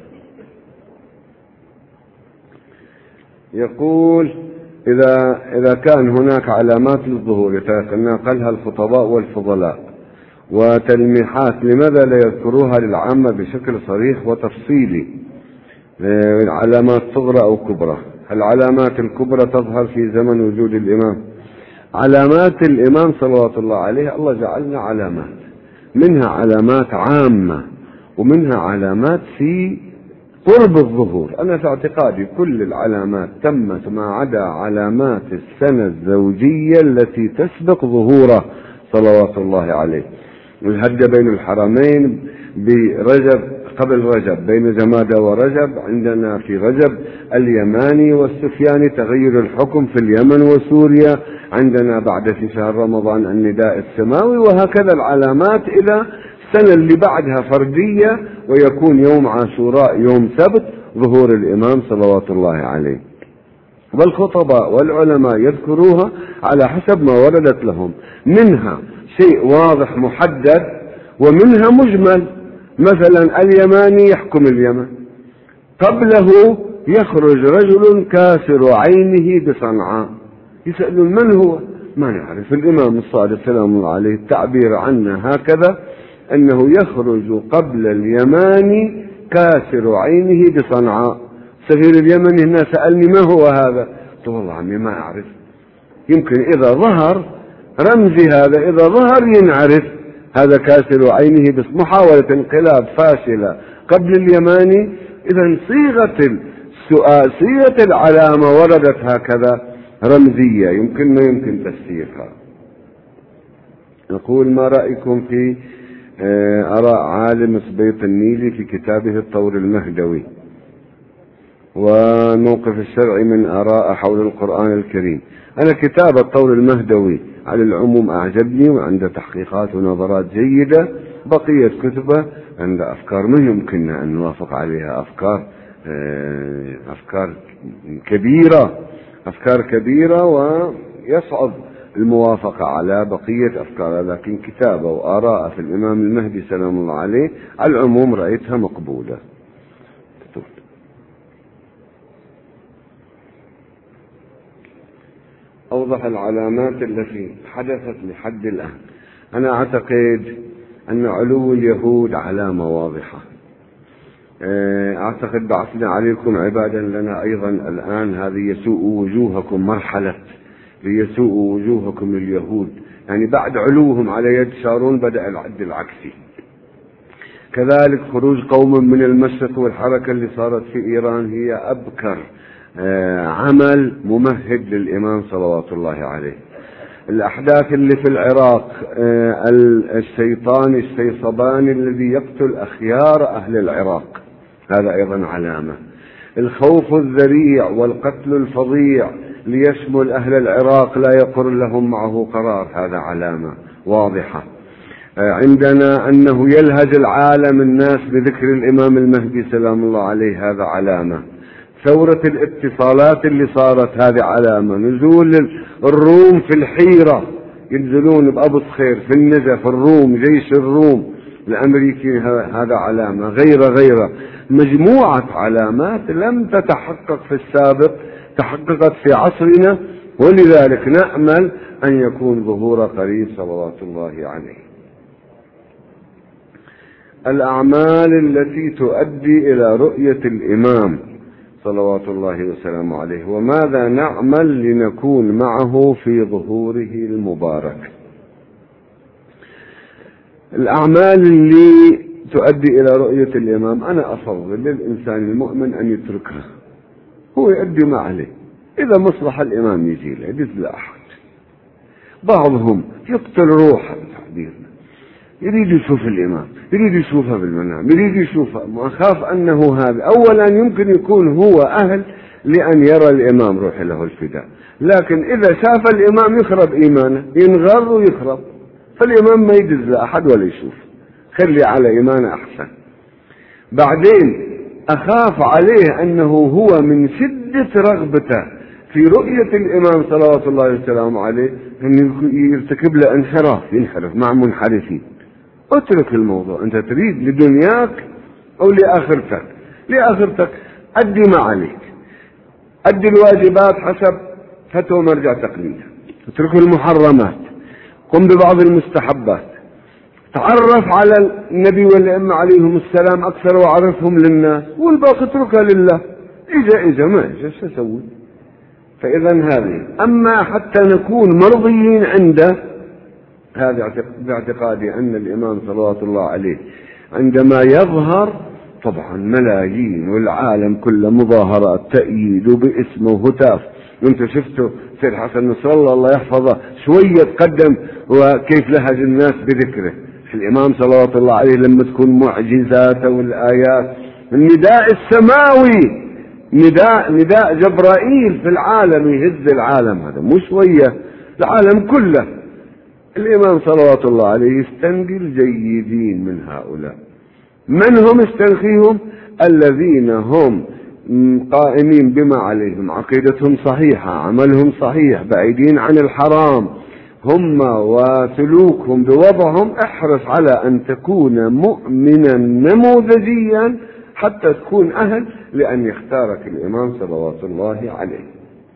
يقول: إذا كان هناك علامات للظهور يتناقلها الخطباء والفضلاء وتلميحات، لماذا لا يذكروها للعامة بشكل صريح وتفصيلي؟ علامات صغرى أو كبرى. العلامات الكبرى تظهر في زمن وجود الإمام. علامات الإمام صلوات الله عليه الله جعلنا علامات، منها علامات عامة ومنها علامات في قرب الظهور. أنا في اعتقادي كل العلامات تمت ما عدا علامات السنة الزوجية التي تسبق ظهوره صلوات الله عليه. الهجة بين الحرمين برجب، قبل رجب، بين جمادى ورجب، عندنا في رجب اليماني والسفياني تغير الحكم في اليمن وسوريا، عندنا بعد في شهر رمضان النداء السماوي، وهكذا العلامات إلى السنة اللي بعدها فردية، ويكون يوم عاشوراء يوم سبت ظهور الإمام صلوات الله عليه. والخطباء والعلماء يذكروها على حسب ما وردت لهم، منها شيء واضح محدد ومنها مجمل. مثلا اليماني يحكم اليمن، قبله يخرج رجل كاسر عينه بصنعاء، يسألون من هو؟ ما نعرف. الإمام الصادق سلام الله عليه التعبير عنه هكذا، أنه يخرج قبل اليماني كاسر عينه بصنعاء. سفير اليمن هنا سألني ما هو هذا؟ قلت والله عمي ما أعرف، يمكن إذا ظهر رمزي هذا، إذا ظهر ينعرف هذا كاسر عينه، بس محاولة انقلاب فاشلة قبل اليماني. إذا صيغة السؤال، صيغة العلامة وردت هكذا رمزية، يمكن ما يمكن تفسيرها. نقول: ما رأيكم في آراء عالم سبيط النيلي في كتابه الطور المهدوي والموقف الشرعي من آراء حول القرآن الكريم؟ أنا كتاب الطور المهدوي على العموم أعجبني، وعنده تحقيقات ونظرات جيدة. بقية كتبه عند أفكار ما يمكننا أن نوافق عليها، أفكار كبيرة ويصعب الموافقة على بقية أفكاره، لكن كتابه وآراءه في الإمام المهدي سلام الله عليه على العموم رأيتها مقبولة. أوضح العلامات التي حدثت لحد الآن. أنا أعتقد أن علو اليهود علامة واضحة. أعتقد بعثنا عليكم عبادا لنا أيضا الآن، هذه يسوء وجوهكم، مرحلة ليسوء وجوهكم اليهود، يعني بعد علوهم على يد شارون بدأ العد العكسي. كذلك خروج قوم من المشرق والحركة اللي صارت في إيران هي أبكر عمل ممهد للإمام صلوات الله عليه. الأحداث اللي في العراق، الشيطان الشيصباني الذي يقتل أخيار أهل العراق، هذا أيضا علامة. الخوف الذريع والقتل الفظيع ليشمل أهل العراق لا يقر لهم معه قرار، هذا علامة واضحة. عندنا أنه يلهج العالم الناس بذكر الإمام المهدي سلام الله عليه، هذا علامة. ثورة الاتصالات اللي صارت هذه علامة. نزول الروم في الحيرة، ينزلون بأبو صخير في النجف، الروم جيش الروم الأمريكي، هذا علامة. غير مجموعة علامات لم تتحقق في السابق تحققت في عصرنا، ولذلك نأمل أن يكون ظهور قريب صلوات الله عليه. الأعمال التي تؤدي إلى رؤية الإمام صلوات الله وسلامه عليه، وماذا نعمل لنكون معه في ظهوره المبارك. الأعمال اللي تؤدي إلى رؤية الإمام أنا أفضل للإنسان المؤمن أن يتركها، هو يؤدي ما عليه. إذا مصلح الإمام يجي له يجوز لا أحد. بعضهم يقتل روحه تحديدا، يريد يشوف الإمام، يريد يشوفه بالمنام، يريد يشوفه. أخاف أنه هذا أولا يمكن يكون هو أهل لأن يرى الإمام روح له الفداء، لكن إذا شاف الإمام يخرب إيمانه، ينغر ويخرب، فالإمام ما يجوز لأحد ولا يشوف، خلي على إيمانه أحسن. بعدين أخاف عليه أنه هو من شدة رغبته في رؤية الإمام صلوات الله وسلامه عليه أن يرتكب له انحراف، ينحرف مع منحرفين. اترك الموضوع، أنت تريد لدنياك أو لآخرتك. لآخرتك أدي ما عليك، أدي الواجبات حسب فتوى مرجع تقليدها، اترك المحرمات، قم ببعض المستحبات، تعرف على النبي والأئمة عليهم السلام أكثر وعرفهم للناس، والباقي اتركها لله. إجا ما إجا شو أسوي؟ فإذا هذه. أما حتى نكون مرضيين عنده، هذا باعتقادي أن الإمام صلوات الله عليه عندما يظهر طبعا ملايين والعالم كله مظاهرات تأييد باسمه وهتاف. وانتم شفتوا سيد حسن نصر الله يحفظه شوية قدم وكيف لهج الناس بذكره. الإمام صلوات الله عليه لما تكون معجزاته والآيات، النداء السماوي، نداء جبرائيل في العالم يهز العالم، هذا مو شوية، العالم كله. الإمام صلوات الله عليه يستنقي الجيدين من هؤلاء. من هم يستنقيهم؟ الذين هم قائمين بما عليهم، عقيدتهم صحيحة، عملهم صحيح، بعيدين عن الحرام، هم وسلوكهم بوضعهم. احرص على أن تكون مؤمنا نموذجيا حتى تكون أهل لأن يختارك الإمام صلوات الله عليه.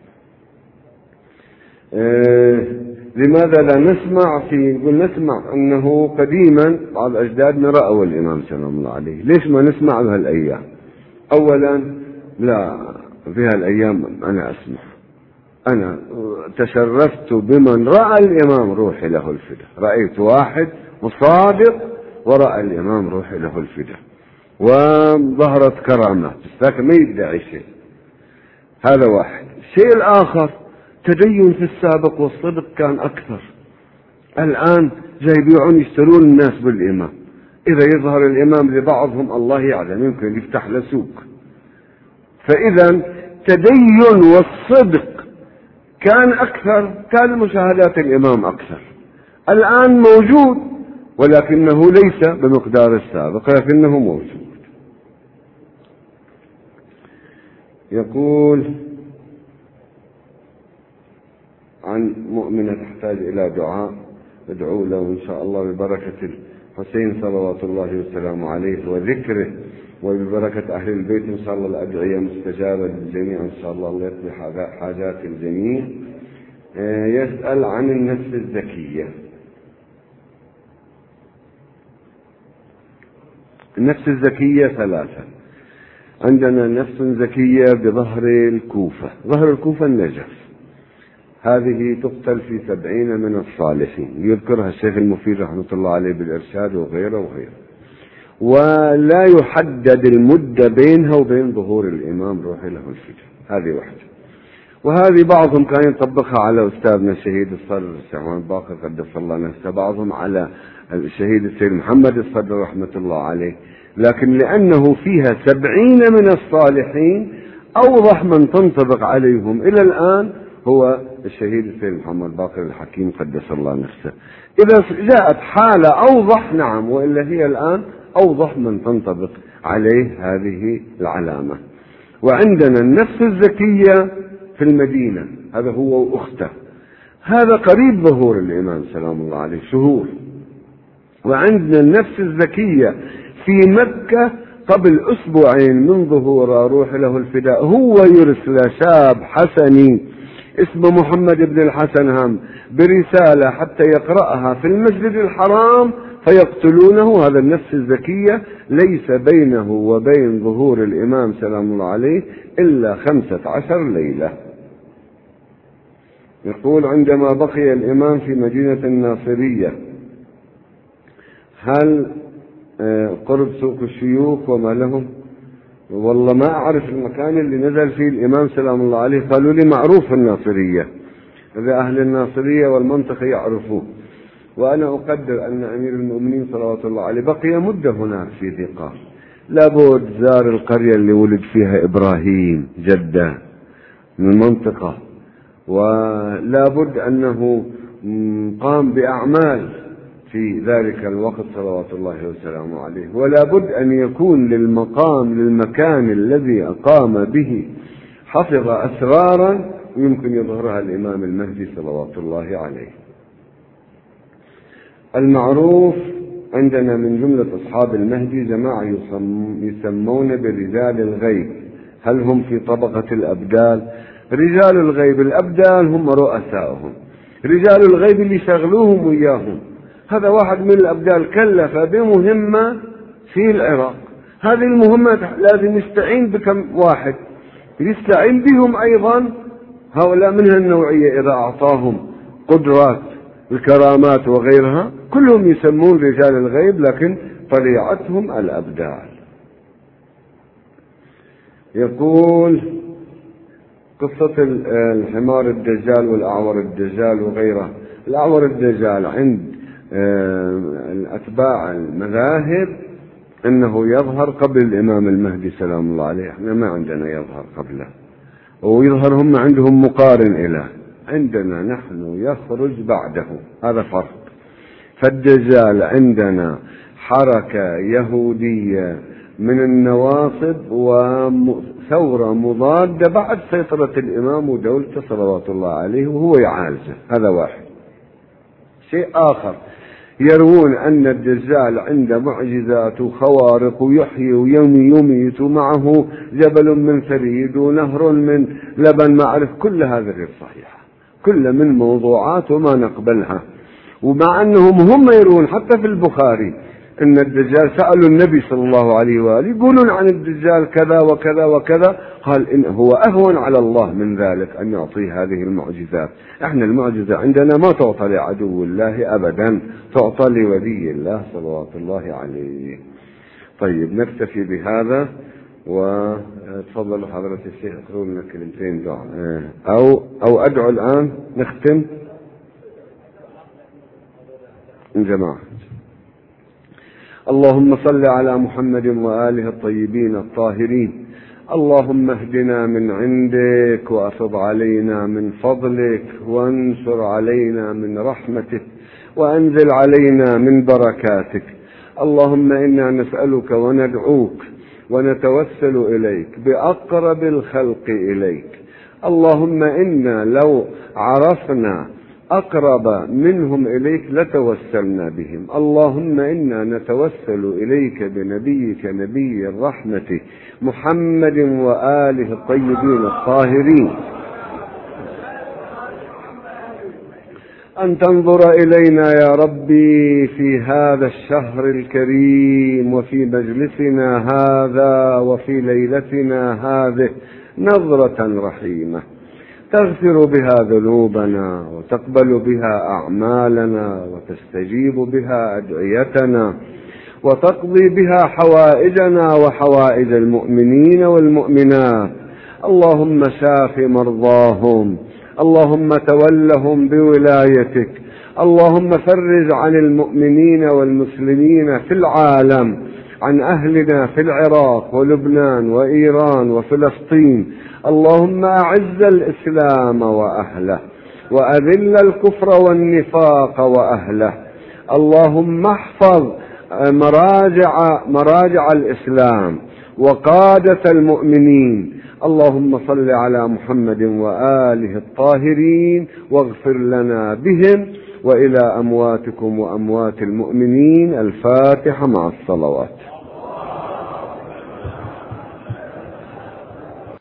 لماذا لا نسمع أنه قديما بعض أجدادنا رأوا الإمام سلام الله عليه؟ ليش ما نسمع بهالأيام؟ أولا لا، في هالأيام أنا أسمع، أنا تشرفت بمن رأى الإمام روحي له الفداء، رأيت واحد مصادق ورأى الإمام روحي له الفداء وظهرت كرامات، لكن ما يدعي شيء. هذا واحد. الشيء الآخر، تدين في السابق والصدق كان أكثر. الآن جاي يبيعون يشترون الناس بالإمام، إذا يظهر الإمام لبعضهم الله يعلم يمكن يفتح له سوق. فإذا تدين والصدق كان أكثر، كان مشاهدات الإمام أكثر. الآن موجود ولكنه ليس بمقدار السابق، لكنه موجود. يقول عن مؤمنة تحتاج إلى دعاء، ادعوا له إن شاء الله ببركة الحسين صلوات الله وسلامه عليه وذكره، وببركة أهل البيت إن شاء الله الأدعية مستجابة للجميع إن شاء الله، الله يقضي حاجات الجميع. يسأل عن النفس الزكية. النفس الزكية ثلاثة. عندنا نفس زكية بظهر الكوفة. ظهر الكوفة النجف، هذه تقتل في 70 من الصالحين، يذكرها الشيخ المفيد رحمة الله عليه بالإرشاد وغيره وغيره، ولا يحدد المدة بينها وبين ظهور الإمام روح له الفجر. هذه واحدة. وهذه بعضهم كان يطبقها على أستاذنا الشهيد الصدر الشيخ محمد باقر قدس الله نفسه، بعضهم على الشهيد السيد محمد الصدر رحمة الله عليه، لكن لأنه فيها 70 من الصالحين أوضح من تنطبق عليهم إلى الآن هو الشهيد السيد محمد باقر الحكيم قدس الله نفسه. إذا جاءت حالة أوضح نعم، وإلا هي الآن أوضح من تنطبق عليه هذه العلامة. وعندنا النفس الزكية في المدينة، هذا هو وأخته، هذا قريب ظهور الإمام سلام الله عليه شهور. وعندنا النفس الزكية في مكة قبل أسبوعين من ظهور روح له الفداء، هو يرسل شاب حسني اسمه محمد بن الحسن هم برسالة حتى يقرأها في المسجد الحرام فيقتلونه. هذا النفس الزكية ليس بينه وبين ظهور الإمام سلام الله عليه إلا 15 ليلة. يقول عندما بقي الإمام في مدينة الناصرية، هل قرب سوق الشيوخ وما لهم؟ والله ما أعرف المكان اللي نزل فيه الإمام سلام الله عليه، قالوا لي معروف الناصرية، إذا أهل الناصرية والمنطقة يعرفوه. وأنا أقدر أن أمير المؤمنين صلوات الله عليه بقي مدة هناك في ذي قار، لابد زار القرية اللي ولد فيها إبراهيم جدة من المنطقة، ولابد أنه قام بأعمال في ذلك الوقت صلوات الله وسلامه عليه، ولا بد أن يكون للمكان الذي أقام به حفظ أسرارا ويمكن يظهرها الإمام المهدي صلوات الله عليه. المعروف عندنا من جملة أصحاب المهدي جماعة يسمون برجال الغيب. هل هم في طبقة الأبدال؟ رجال الغيب الأبدال هم رؤساؤهم، رجال الغيب اللي شغلوهم وياهم. هذا واحد من الأبدال كلف بمهمة في العراق، هذه المهمة لازم يستعين بكم واحد، يستعين بهم أيضا هؤلاء من النوعية، إذا أعطاهم قدرات الكرامات وغيرها كلهم يسمون رجال الغيب، لكن طليعتهم الأبدال. يقول قصة الحمار الدجال والأعور الدجال وغيره. الأعور الدجال عند الأتباع المذاهب أنه يظهر قبل الإمام المهدي سلام الله عليه، احنا ما عندنا يظهر قبله، ويظهر هم عندهم مقارن إله، عندنا نحن يخرج بعده، هذا فرق. فالدجال عندنا حركة يهودية من النواصب وثورة مضادة بعد سيطرة الإمام ودولته صلوات الله عليه وهو يعالجه، هذا واحد. شيء آخر، يروون أن الدجال عنده معجزات وخوارق ويحيي ويميت معه جبل من ثريد ونهر من لبن، ما أعرف، كل هذا غير صحيحة، كل من موضوعات وما نقبلها. ومع أنهم هم يروون حتى في البخاري أن الدجال سألوا النبي صلى الله عليه وآله يقولون عن الدجال كذا وكذا وكذا، قال إن هو أهون على الله من ذلك أن يعطي هذه المعجزات. احنا المعجزة عندنا ما تعطى لعدو الله أبدا، تعطى لولي الله صلوات الله عليه. طيب نكتفي بهذا، وتفضلوا حضرة الشيخ اقرأوا لنا كلمتين دعاء أو أدعو الآن نختم جماعة. اللهم صل على محمد وآله الطيبين الطاهرين. اللهم اهدنا من عندك وأفض علينا من فضلك وانشر علينا من رحمتك وأنزل علينا من بركاتك. اللهم إنا نسألك وندعوك ونتوسل إليك بأقرب الخلق إليك. اللهم إنا لو عرفنا أقرب منهم إليك لتوسلنا بهم. اللهم إنا نتوسل إليك بنبيك نبي الرحمة محمد وآله الطيبين الطاهرين. أن تنظر إلينا يا ربي في هذا الشهر الكريم وفي مجلسنا هذا وفي ليلتنا هذه نظرة رحيمة تغفر بها ذنوبنا وتقبل بها أعمالنا وتستجيب بها أدعيتنا وتقضي بها حوائجنا وحوائج المؤمنين والمؤمنات. اللهم شاف مرضاهم، اللهم تولهم بولايتك، اللهم فرج عن المؤمنين والمسلمين في العالم، عن أهلنا في العراق ولبنان وإيران وفلسطين. اللهم أعز الإسلام وأهله وأذل الكفر والنفاق وأهله. اللهم احفظ مراجع الإسلام وقادة المؤمنين. اللهم صل على محمد وآله الطاهرين واغفر لنا بهم وإلى أمواتكم وأموات المؤمنين. الفاتحة مع الصلوات.